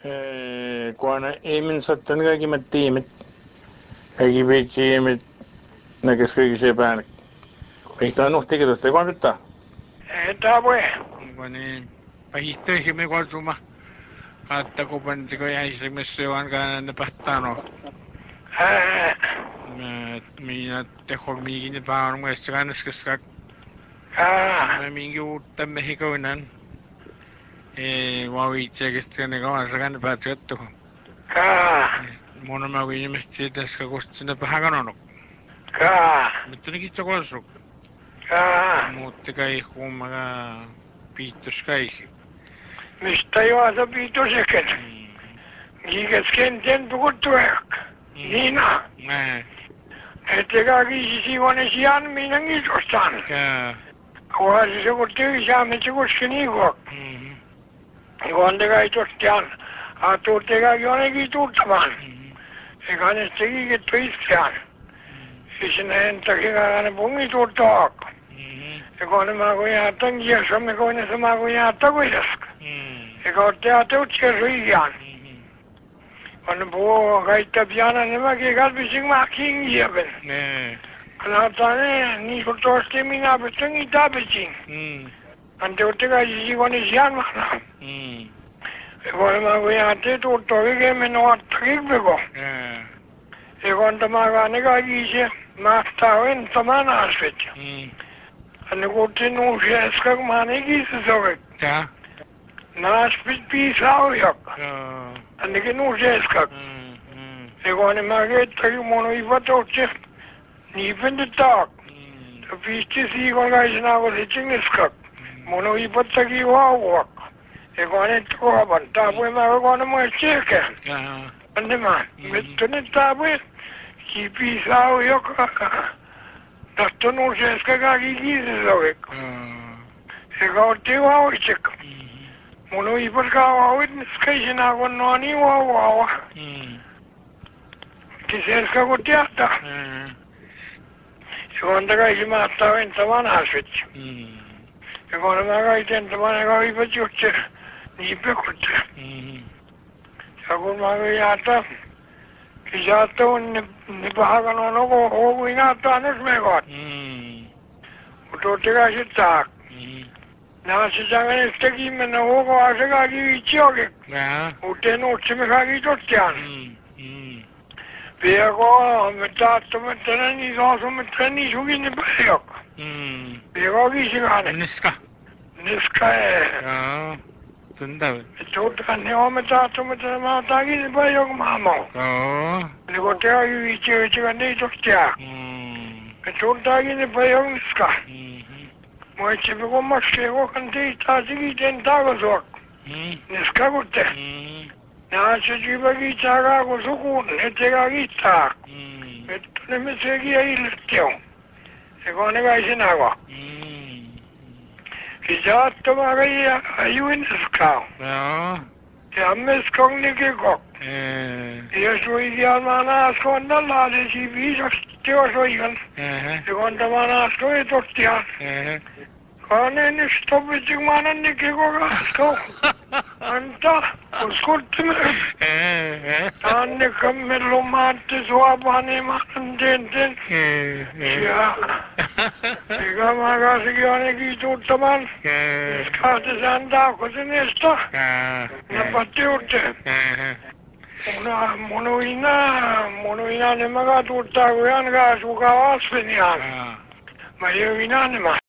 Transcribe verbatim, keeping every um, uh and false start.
Eh, kuana emin sattan kaki matti emit kaki bechi emit nakaskaki sepan ita no tike to te kwanta eta bue bani pahito hime kwa suma hatta ko pan tiko ya ise mesewan kan na pastano eh mina te hormigi ni pa no estran skak ah mingi utta Mexico nan eh wawi che che ne ga sagan pa chetto ah mono ma wi me che das ka gostina pa hagano ah mitni ki chokoso ah motte kai humaga pitos kai mistä jo pitos eken gigas ken den buguttuak nina etega gi si wone sian minangi tostan ja kuasi se kutti saame chukuskini go Igonde kai tostian a tutega yone gi tuttaman ekane stegi ge tuistian isinen takiga ne bungi tuttak ekone ma go ya tangi some go ne sama go ya tagoyask ekote atutche ruigan on bo kai tabiana ne ma ge gal bising ma king yeben ne ana tane ni ko tosti mina betingi tabijing ante utega ji go ne sian ma Egon ma go ya te to to ge me no atrik bego egon ta ma ga ne ga gi se ma sta wen ta ma na swet ane go te no je skak ma ne gi se so ge ja na spit pi sao yok ane ge no je skak egon ma ge ta mo no i vato che ni vende tak ta pi che si go ga na go se ching skak mo no i vato gi wa wa Egon to ban ta bue ma go no mo cheke ande ma mettone ta bue ki pi sao yo ka ta to no je ska ga gi gi zo ek ego te wa o chek mo no i per ga wa wit ska jina go no ni wa wa wa ki se ska go te ata Egon da ga i ma ta wen ta ma na swit Egon ma ga i ten ta ma ga i pa chuche ni pe kutte Sagun ma ga ya ta ki ja to ne ne ba ga no no go go ina ta ne me go to te ga si ta na si ja ga ne te ki me no go a se ga gi chi o ge u te no chi me ga gi to tian pe go me ta to me te ni go so me te ni su gi ne ba yo pe go gi si ga ne niska niska e Tunda. Tuta ne o me ta to me te ma ta gi ba yo ma mo. Oh. Ne go te ai chi chi ga ne to tia. Mm. E tuta gi ne ba yo ska. Mhm. Mo chi go ma che go kan te ta gi ten ta go so. Mhm. Ne ska go te. Mhm. Na chi gi ba gi ta ga go so ku ne te ga gi ta. Mhm. E tu ne me se gi ai le tio. E go ne ga si na go. Mhm. Esatto, ma io in scao. No. E a me scogni go. Eh. Io sono i almana sconda là, le si viso, ti ho so io. Eh. Secondo me sto e tutti a. Eh. Quando ne sto vicino ne che go sto. Anta, ascoltami. Eh. Anne come lo mette su a pane ma dente. Eh. Ja. Ega magasi gane ki tutta man. Skate sanda così ne sta. Ne batte utte. Una monoina, monoina ne maga tutta guyan ga su ga asfenian. Ma io vinane ma.